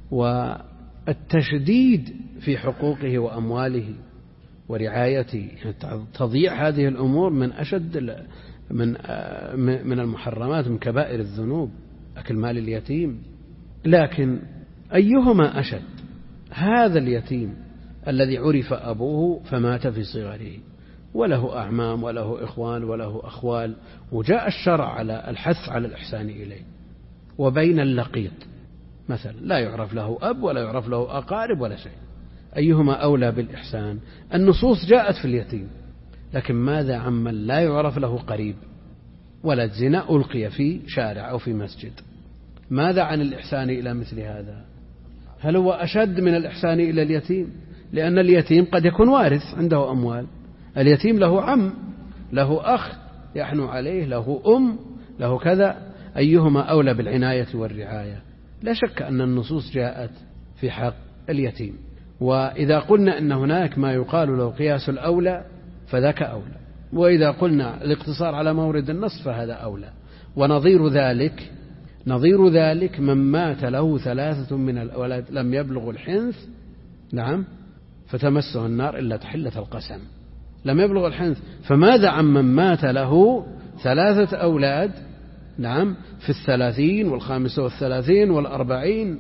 S1: والتشديد في حقوقه وأمواله ورعايته. تضييع هذه الأمور من أشد من من المحرمات، من كبائر الذنوب، أكل مال اليتيم. لكن أيهما أشد؟ هذا اليتيم الذي عرف أبوه فمات في صغره، وله أعمام وله إخوان وله أخوال، وجاء الشرع على الحث على الإحسان إليه. وبين اللقيط مثلا لا يعرف له أب ولا يعرف له أقارب ولا شيء، أيهما أولى بالإحسان؟ النصوص جاءت في اليتيم، لكن ماذا عمن لا يعرف له قريب؟ ولد زنا ألقي في شارع أو في مسجد، ماذا عن الإحسان إلى مثل هذا؟ هل هو أشد من الإحسان إلى اليتيم؟ لأن اليتيم قد يكون وارث عنده أموال، اليتيم له عم له أخ يحنو عليه، له أم، له كذا، أيهما أولى بالعناية والرعاية؟ لا شك أن النصوص جاءت في حق اليتيم. وإذا قلنا أن هناك ما يقال له قياس الأولى فذاك أولى، وإذا قلنا الاقتصار على مورد النص فهذا أولى. ونظير ذلك نظير ذلك من مات له ثلاثة من الأولاد لم يبلغ الحنث، نعم، فتمسه النار إلا تحلة القسم، لم يبلغ الحنث. فماذا عن من مات له ثلاثة أولاد، نعم، في الثلاثين والخامسة والثلاثين والأربعين،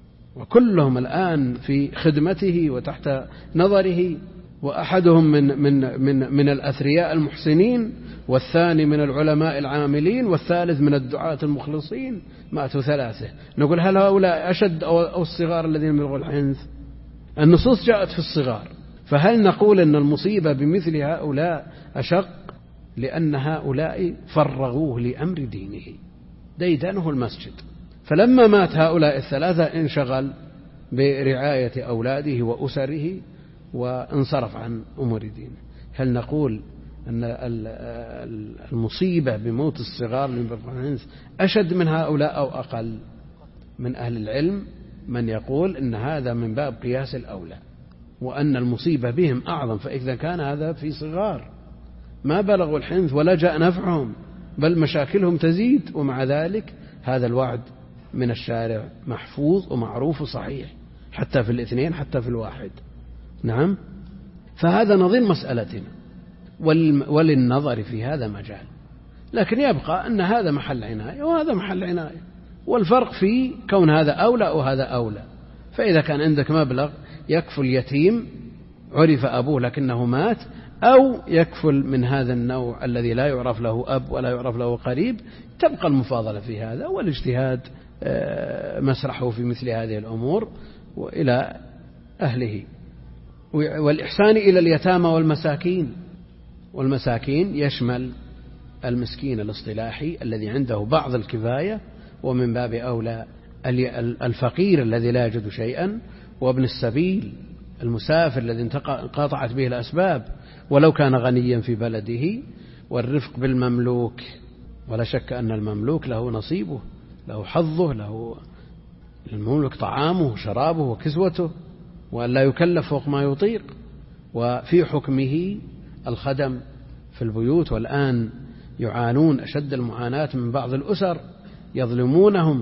S1: وكلهم الآن في خدمته وتحت نظره، وأحدهم من, من, من, من الأثرياء المحسنين، والثاني من العلماء العاملين، والثالث من الدعاة المخلصين، ماتوا ثلاثة. نقول هل هؤلاء أشد أو الصغار الذين بلغوا الحنث؟ النصوص جاءت في الصغار، فهل نقول أن المصيبة بمثل هؤلاء أشق؟ لأن هؤلاء فرغوه لأمر دينه، ديدنه المسجد، فلما مات هؤلاء الثلاثة انشغل برعاية أولاده وأسره وانصرف عن أمور دينه. هل نقول أن المصيبة بموت الصغار أشد من هؤلاء أو أقل؟ من أهل العلم من يقول أن هذا من باب قياس الأولى، وأن المصيبة بهم أعظم. فإذا كان هذا في صغار ما بلغوا الحنث ولا جاء نفعهم، بل مشاكلهم تزيد، ومع ذلك هذا الوعد من الشارع محفوظ ومعروف وصحيح حتى في الاثنين حتى في الواحد. نعم، فهذا نظير مسألتنا، وللنظر في هذا مجال، لكن يبقى أن هذا محل عناية وهذا محل عناية، والفرق في كون هذا أولى وهذا أولى. فإذا كان عندك مبلغ يكفل يتيم عرف أبوه لكنه مات، أو يكفل من هذا النوع الذي لا يعرف له أب ولا يعرف له قريب، تبقى المفاضلة في هذا، والاجتهاد مسرحه في مثل هذه الأمور وإلى أهله. والإحسان إلى اليتامى والمساكين، والمساكين يشمل المسكين الاصطلاحي الذي عنده بعض الكفاية، ومن باب أولى الفقير الذي لا يجد شيئا، وابن السبيل المسافر الذي انقطعت به الأسباب ولو كان غنيا في بلده، والرفق بالمملوك، ولا شك أن المملوك له نصيبه، له حظه، له المملوك طعامه وشرابه وكسوته، وأن لا يكلف فوق ما يطيق. وفي حكمه الخدم في البيوت، والآن يعانون أشد المعاناة من بعض الأسر، يظلمونهم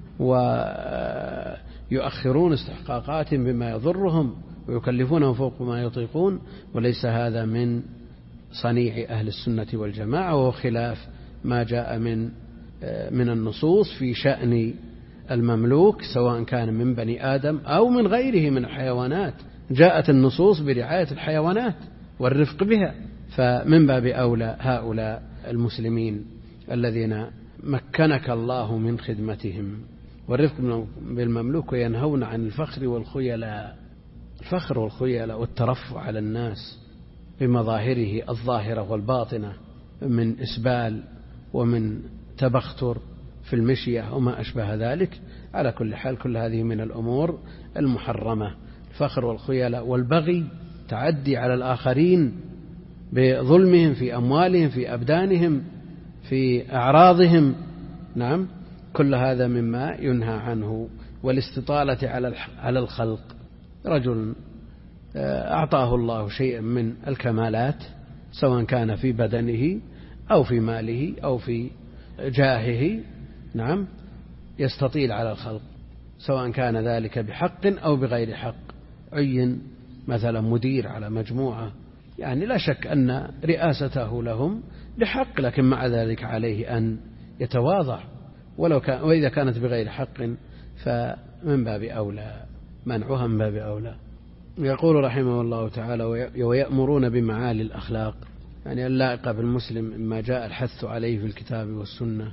S1: ويؤخرون استحقاقاتهم بما يضرهم ويكلفونهم فوق ما يطيقون، وليس هذا من صنيع أهل السنة والجماعة، وهو خلاف ما جاء من من النصوص في شأن المملوك، سواء كان من بني آدم أو من غيره من الحيوانات. جاءت النصوص برعاية الحيوانات والرفق بها، فمن باب أولى هؤلاء المسلمين الذين مكنك الله من خدمتهم. والرفق بالمملوك ينهون عن الفخر والخيلاء، الفخر والخيلاء والترفع على الناس بمظاهره الظاهرة والباطنة من إسبال ومن تبختر في المشية وما أشبه ذلك. على كل حال كل هذه من الأمور المحرمة، الفخر والخيلاء والبغي، تعدي على الآخرين بظلمهم في أموالهم في أبدانهم في أعراضهم. نعم، كل هذا مما ينهى عنه. والاستطالة على الخلق، رجل أعطاه الله شيئا من الكمالات سواء كان في بدنه أو في ماله أو في جاهه، نعم، يستطيل على الخلق سواء كان ذلك بحق أو بغير حق. عين مثلا مدير على مجموعة، يعني لا شك أن رئاسته لهم لحق، لكن مع ذلك عليه أن يتواضع، ولو كان وإذا كانت بغير حق فمن باب أولى منعها من باب أولى. يقول رحمه الله تعالى: ويأمرون بمعالي الأخلاق، يعني اللائقة بالمسلم مما جاء الحث عليه في الكتاب والسنة،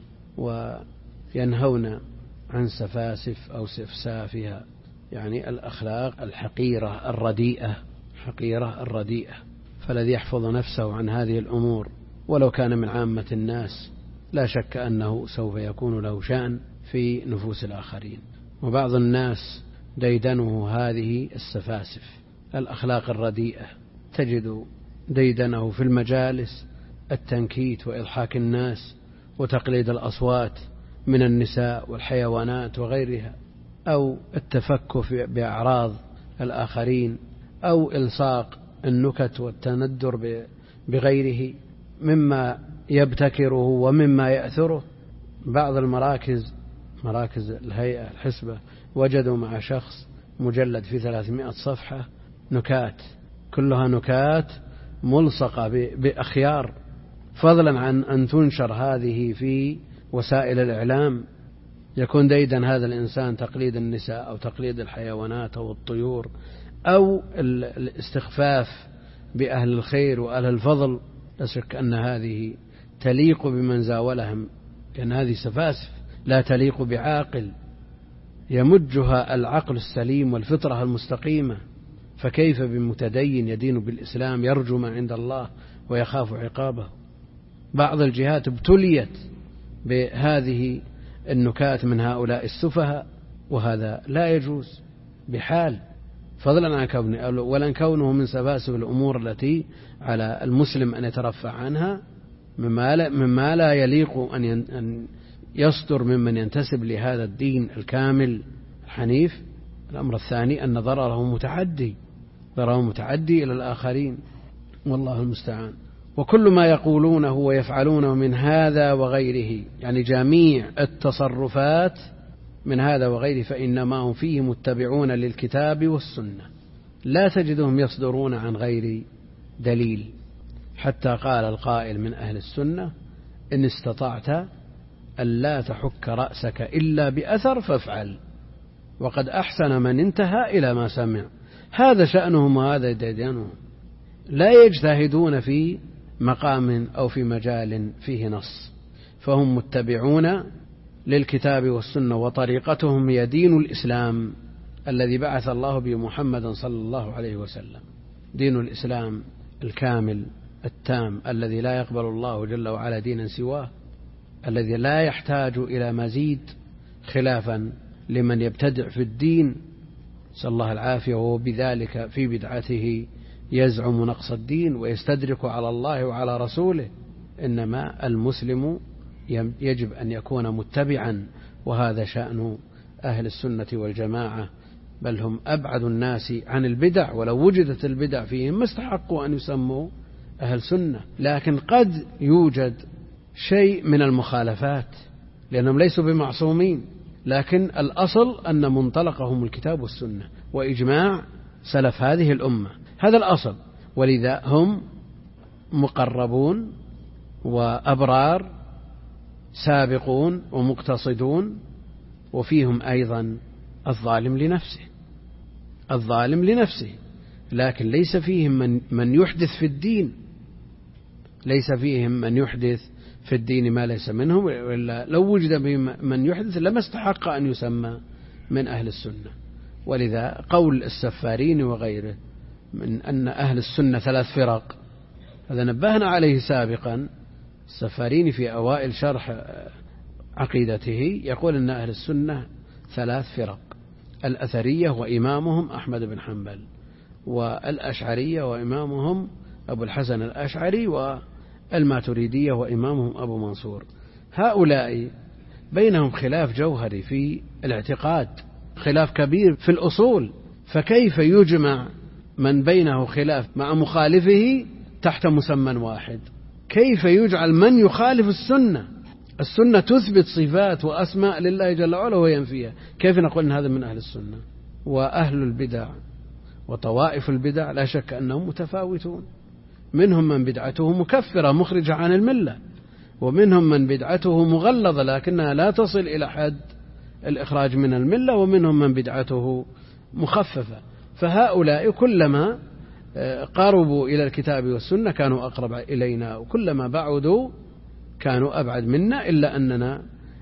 S1: وينهون عن سفاسف أو سفسافها، يعني الأخلاق الحقيرة الرديئة، حقيرة الرديئة. فالذي يحفظ نفسه عن هذه الأمور ولو كان من عامة الناس لا شك أنه سوف يكون له شأن في نفوس الآخرين. وبعض الناس ديدنه هذه السفاسف الأخلاق الرديئة، تجد ديدنه في المجالس التنكيت وإضحاك الناس وتقليد الأصوات من النساء والحيوانات وغيرها، أو التفكك بأعراض الآخرين، أو إلصاق النكت والتندر بغيره مما يبتكره ومما يأثره. بعض المراكز مراكز الهيئة الحسبة وجدوا مع شخص مجلد في ثلاثمائة صفحة نكات، كلها نكات ملصقة بأخيار، فضلا عن أن تنشر هذه في وسائل الإعلام. يكون ديدا هذا الإنسان تقليد النساء أو تقليد الحيوانات أو الطيور أو الاستخفاف بأهل الخير وأهل الفضل. لا شك أن هذه تليق بمن زاولهم، لأن هذه سفاسف لا تليق بعاقل يمجها العقل السليم والفطرة المستقيمة، فكيف بمتدين يدين بالإسلام يرجو ما عند الله ويخاف عقابه. بعض الجهات ابتليت بهذه النكات من هؤلاء السفهاء، وهذا لا يجوز بحال، فضلا عن كونه ولن كونه من سفاسف الأمور التي على المسلم أن يترفع عنها، مما لا, مما لا يليق أن يصدر ممن ينتسب لهذا الدين الكامل الحنيف. الأمر الثاني أن ضرره متعدي ضرره متعدي إلى الآخرين، والله المستعان. وكل ما يقولونه ويفعلونه من هذا وغيره، يعني جميع التصرفات من هذا وغيره، فإنما هم فيه متبعون للكتاب والسنة، لا تجدهم يصدرون عن غير دليل. حتى قال القائل من أهل السنة: إن استطعت أن لا تحك رأسك إلا بأثر فافعل، وقد أحسن من انتهى إلى ما سمع. هذا شأنهم وهذا ديدنهم، لا يجتهدون في مقام أو في مجال فيه نص، فهم متبعون للكتاب والسنة، وطريقتهم هي دين الإسلام الذي بعث الله به محمدا صلى الله عليه وسلم، دين الإسلام الكامل التام الذي لا يقبل الله جل وعلا دينا سواه، الذي لا يحتاج إلى مزيد، خلافا لمن يبتدع في الدين نسأل الله العافية، وهو بذلك في بدعته يزعم نقص الدين ويستدرك على الله وعلى رسوله. إنما المسلم يجب أن يكون متبعا، وهذا شأن أهل السنة والجماعة، بل هم أبعد الناس عن البدع، ولو وجدت البدع فيهم ما استحقوا أن يسموا أهل سنة. لكن قد يوجد شيء من المخالفات لأنهم ليسوا بمعصومين، لكن الأصل أن منطلقهم الكتاب والسنة وإجماع سلف هذه الأمة، هذا الأصل. ولذا هم مقربون وأبرار سابقون ومقتصدون، وفيهم أيضا الظالم لنفسه الظالم لنفسه لكن ليس فيهم من, من يحدث في الدين ليس فيهم من يحدث في الدين ما ليس منهم، وإلا لو وجد من يحدث لما استحق أن يسمى من أهل السنة. ولذا قول السفارين وغيره من أن أهل السنة ثلاث فرق، هذا نبهنا عليه سابقا. السفارين في أوائل شرح عقيدته يقول أن أهل السنة ثلاث فرق: الأثرية وإمامهم أحمد بن حنبل، والأشعرية وإمامهم أبو الحسن الأشعري، والماتريدية وإمامهم أبو منصور. هؤلاء بينهم خلاف جوهري في الاعتقاد، خلاف كبير في الأصول، فكيف يجمع من بينه خلاف مع مخالفه تحت مسمى واحد؟ كيف يجعل من يخالف السنة السنة تثبت صفات وأسماء لله جل وعلا وينفيها، كيف نقول أن هذا من أهل السنة؟ وأهل البدع وطوائف البدع لا شك أنهم متفاوتون، منهم من بدعته مكفرة مخرجة عن الملة، ومنهم من بدعته مغلظة لكنها لا تصل إلى حد الإخراج من الملة، ومنهم من بدعته مخففة. فهؤلاء كلما قاربوا إلى الكتاب والسنة كانوا أقرب إلينا، وكلما بعدوا كانوا أبعد منا، إلا أننا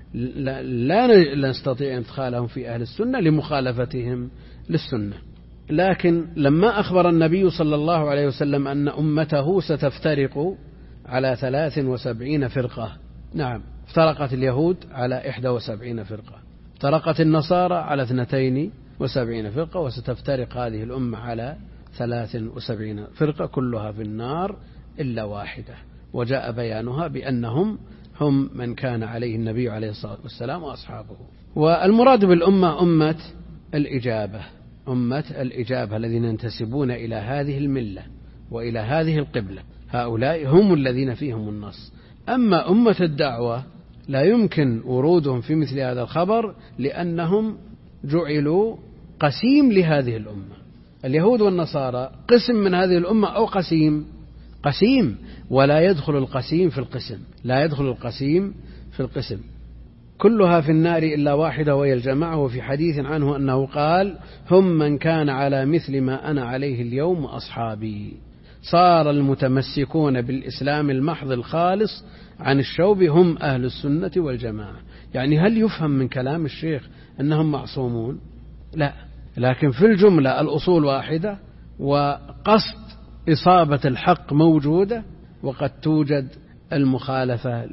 S1: لا نستطيع إدخالهم في أهل السنة لمخالفتهم للسنة. لكن لما أخبر النبي صلى الله عليه وسلم أن أمته ستفترق على ثلاث وسبعين فرقة، نعم، افترقت اليهود على إحدى وسبعين فرقة، افترقت النصارى على اثنتين وسبعين فرقة، وستفترق هذه الأمة على ثلاث وسبعين فرقة كلها في النار إلا واحدة، وجاء بيانها بأنهم هم من كان عليه النبي عليه الصلاة والسلام وأصحابه. والمراد بالأمة أمة الإجابة، أمة الإجابة الذين ينتسبون إلى هذه الملة وإلى هذه القبلة، هؤلاء هم الذين فيهم النص. أما أمة الدعوة لا يمكن ورودهم في مثل هذا الخبر، لأنهم جعلوا قسيم لهذه الأمة. اليهود والنصارى قسم من هذه الأمة أو قسيم قسيم ولا يدخل القسيم في القسم لا يدخل القسيم في القسم كلها في النار إلا واحدة وهي الجماعة. وفي حديث عنه أنه قال: هم من كان على مثل ما أنا عليه اليوم وأصحابي. صار المتمسكون بالإسلام المحض الخالص عن الشوب هم أهل السنة والجماعة. يعني هل يفهم من كلام الشيخ أنهم معصومون؟ لا، لكن في الجملة الأصول واحدة، وقصد إصابة الحق موجودة، وقد توجد المخالفة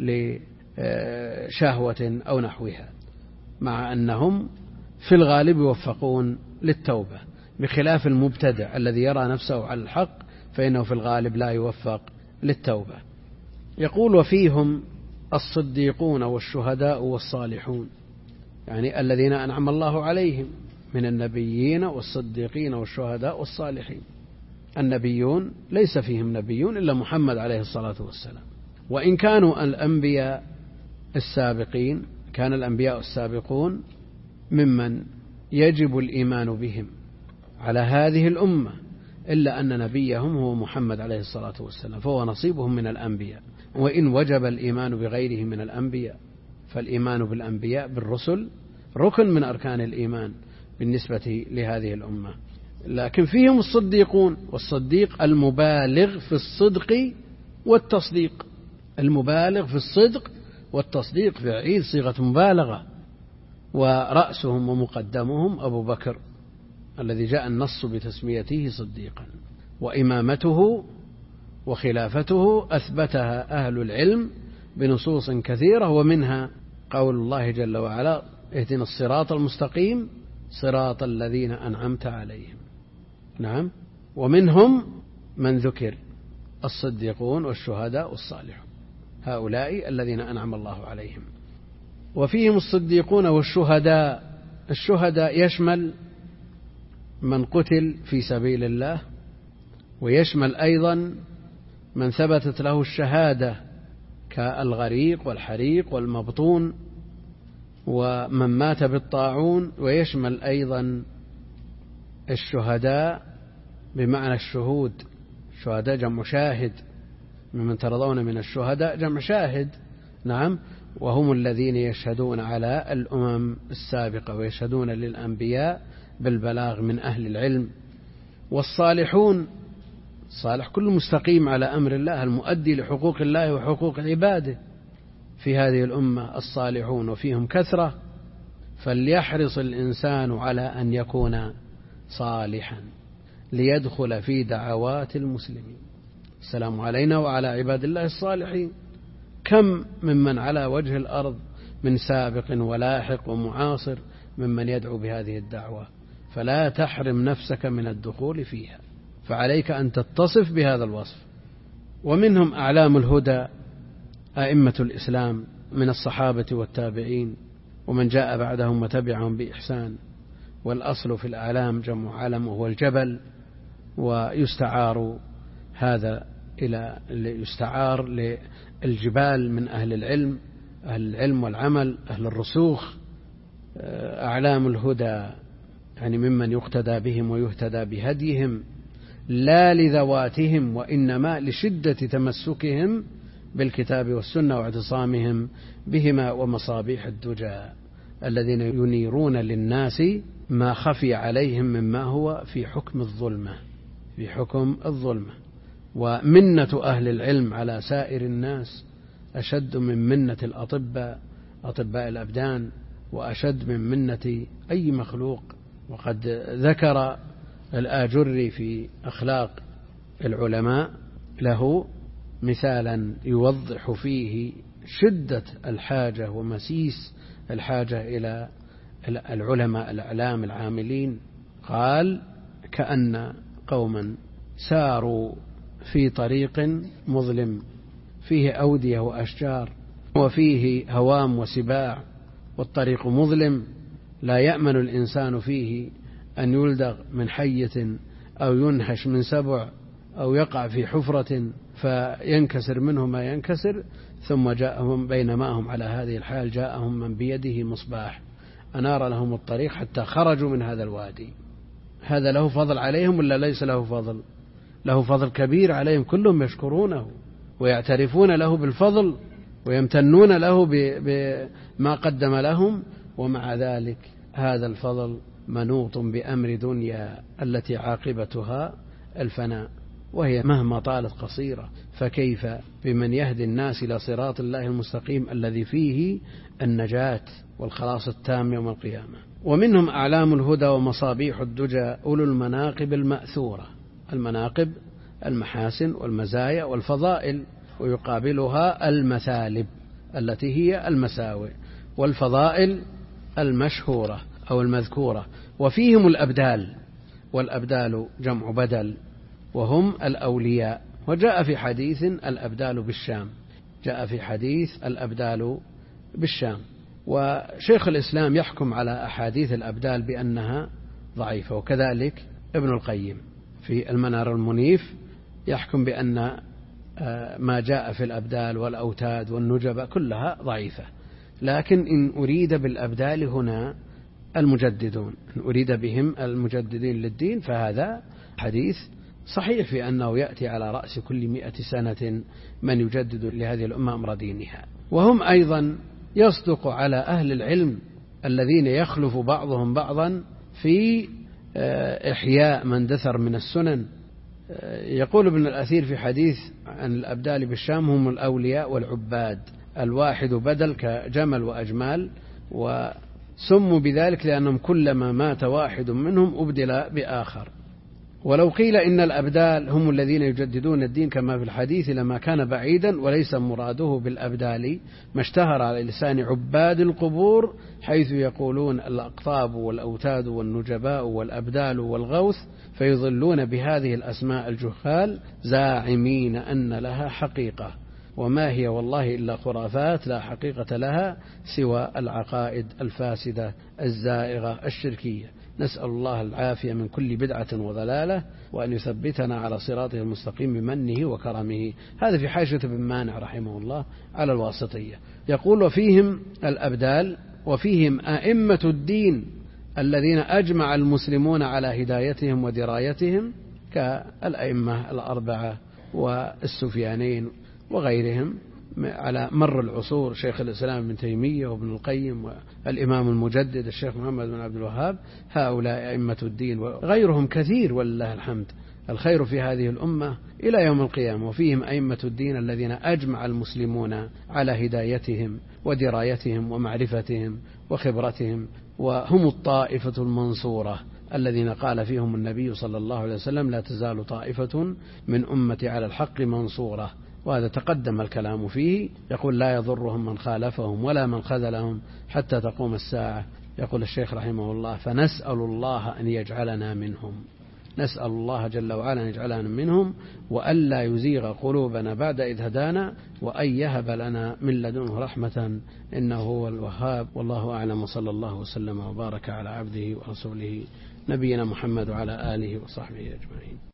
S1: لشهوة أو نحوها، مع أنهم في الغالب يوفقون للتوبة، بخلاف المبتدع الذي يرى نفسه على الحق فإنه في الغالب لا يوفق للتوبة. يقول: وفيهم الصديقون والشهداء والصالحون، يعني الذين أنعم الله عليهم من النبيين والصديقين والشهداء والصالحين. النبيون ليس فيهم نبيون إلا محمد عليه الصلاة والسلام. وإن كانوا الأنبياء السابقين، كان الأنبياء السابقون ممن يجب الإيمان بهم على هذه الأمة، إلا أن نبيهم هو محمد عليه الصلاة والسلام، فهو نصيبهم من الأنبياء. وإن وجب الإيمان بغيره من الأنبياء، فالإيمان بالأنبياء بالرسل ركن من أركان الإيمان بالنسبة لهذه الأمة. لكن فيهم الصديقون، والصديق المبالغ في الصدق والتصديق، المبالغ في الصدق والتصديق، فعيل صيغة مبالغة. ورأسهم ومقدمهم أبو بكر الذي جاء النص بتسميته صديقا، وإمامته وخلافته أثبتها أهل العلم بنصوص كثيرة، ومنها قول الله جل وعلا: اهدنا الصراط المستقيم صراط الذين أنعمت عليهم. نعم. ومنهم من ذكر الصديقون والشهداء والصالحون، هؤلاء الذين أنعم الله عليهم. وفيهم الصديقون والشهداء، الشهداء يشمل من قتل في سبيل الله، ويشمل أيضا من ثبتت له الشهادة كالغريق والحريق والمبطون ومن مات بالطاعون، ويشمل أيضا الشهداء بمعنى الشهود، الشهداء جمع شاهد، ممن ترضون من الشهداء جمع شاهد. نعم. وهم الذين يشهدون على الأمم السابقة ويشهدون للأنبياء بالبلاغ من أهل العلم. والصالحون، صالح كل مستقيم على أمر الله المؤدي لحقوق الله وحقوق عباده في هذه الأمة الصالحون، وفيهم كثرة، فليحرص الإنسان على أن يكون صالحا ليدخل في دعوات المسلمين. السلام علينا وعلى عباد الله الصالحين. كم ممن على وجه الأرض من سابق ولاحق ومعاصر ممن يدعو بهذه الدعوة، فلا تحرم نفسك من الدخول فيها، فعليك أن تتصف بهذا الوصف. ومنهم أعلام الهدى أئمة الإسلام من الصحابة والتابعين ومن جاء بعدهم وتبعهم بإحسان. والأصل في الأعلام جمع علم وهو الجبل، ويستعار هذا إلى يستعار للجبال من أهل العلم، أهل العلم والعمل، أهل الرسوخ. أعلام الهدى يعني ممن يقتدى بهم ويهتدى بهديهم، لا لذواتهم وإنما لشدة تمسكهم بالكتاب والسنة واعتصامهم بهما، ومصابيح الدجى الذين ينيرون للناس ما خفي عليهم مما هو في حكم الظلمة، في حكم الظلمة. ومنة أهل العلم على سائر الناس أشد من منة الأطباء، أطباء الأبدان، وأشد من منة أي مخلوق. وقد ذكر الآجري في أخلاق العلماء له مثالا يوضح فيه شدة الحاجة ومسيس الحاجة إلى العلماء الأعلام العاملين. قال: كأن قوما ساروا في طريق مظلم فيه أودية وأشجار وفيه هوام وسباع، والطريق مظلم لا يأمن الإنسان فيه أن يلدغ من حية أو ينهش من سبع أو يقع في حفرة فينكسر منه ما ينكسر. ثم جاءهم بينما هم على هذه الحال جاءهم من بيده مصباح أنار لهم الطريق حتى خرجوا من هذا الوادي. هذا له فضل عليهم ولا ليس له فضل؟ له فضل كبير عليهم، كلهم يشكرونه ويعترفون له بالفضل ويمتنون له بما قدم لهم، ومع ذلك هذا الفضل منوط بأمر دنيا التي عاقبتها الفناء، وهي مهما طالت قصيرة. فكيف بمن يهدي الناس إلى صراط الله المستقيم الذي فيه النجاة والخلاص التام يوم القيامة. ومنهم أعلام الهدى ومصابيح الدجى أولو المناقب المأثورة، المناقب المحاسن والمزايا والفضائل، ويقابلها المثالب التي هي المساوئ، والفضائل المشهورة أو المذكورة. وفيهم الأبدال، والأبدال جمع بدل، وهم الأولياء. وجاء في حديث الأبدال بالشام، جاء في حديث الأبدال بالشام. وشيخ الإسلام يحكم على أحاديث الأبدال بأنها ضعيفة، وكذلك ابن القيم. في المنار المنيف يحكم بأن ما جاء في الأبدال والأوتاد والنجبة كلها ضعيفة، لكن إن أريد بالأبدال هنا المجددون، إن أريد بهم المجددين للدين، فهذا حديث صحيح في أنه يأتي على رأس كل مئة سنة من يجدد لهذه الأمة أمر دينها. وهم أيضا يصدق على أهل العلم الذين يخلف بعضهم بعضا في إحياء من دثر من السنن. يقول ابن الأثير في حديث عن الأبدال بالشام: هم الأولياء والعباد، الواحد بدل كجمل وأجمال، وسموا بذلك لأنهم كلما مات واحد منهم أبدل بآخر. ولو قيل إن الأبدال هم الذين يجددون الدين كما في الحديث لما كان بعيدا، وليس مراده بالأبدال ما اشتهر على لسان عباد القبور، حيث يقولون الأقطاب والأوتاد والنجباء والأبدال والغوث، فيضلون بهذه الأسماء الجهال زاعمين أن لها حقيقة، وما هي والله إلا خرافات لا حقيقة لها سوى العقائد الفاسدة الزائغة الشركية. نسأل الله العافية من كل بدعة وضلالة، وأن يثبتنا على صراطه المستقيم بمنه وكرمه. هذا في حاشية ابن مانع رحمه الله على الواسطية. يقول: وفيهم الأبدال وفيهم أئمة الدين الذين أجمع المسلمون على هدايتهم ودرايتهم، كالأئمة الأربعة والسفيانين وغيرهم على مر العصور، شيخ الإسلام ابن تيمية وابن القيم والإمام المجدد الشيخ محمد بن عبد الوهاب. هؤلاء أئمة الدين، وغيرهم كثير ولله الحمد. الخير في هذه الأمة إلى يوم القيامة. وفيهم أئمة الدين الذين أجمع المسلمون على هدايتهم ودرايتهم ومعرفتهم وخبرتهم، وهم الطائفة المنصورة الذين قال فيهم النبي صلى الله عليه وسلم: لا تزال طائفة من أمتي على الحق منصورة. وهذا تقدم الكلام فيه. يقول: لا يضرهم من خالفهم ولا من خذلهم حتى تقوم الساعة. يقول الشيخ رحمه الله: فنسأل الله أن يجعلنا منهم، نسأل الله جل وعلا أن يجعلنا منهم، وألا يزيغ قلوبنا بعد إذ هدانا، وأن يهب لنا من لدنه رحمة إنه هو الوهاب. والله أعلم، وصلى الله وسلم وبارك على عبده ورسوله نبينا محمد وعلى آله وصحبه أجمعين.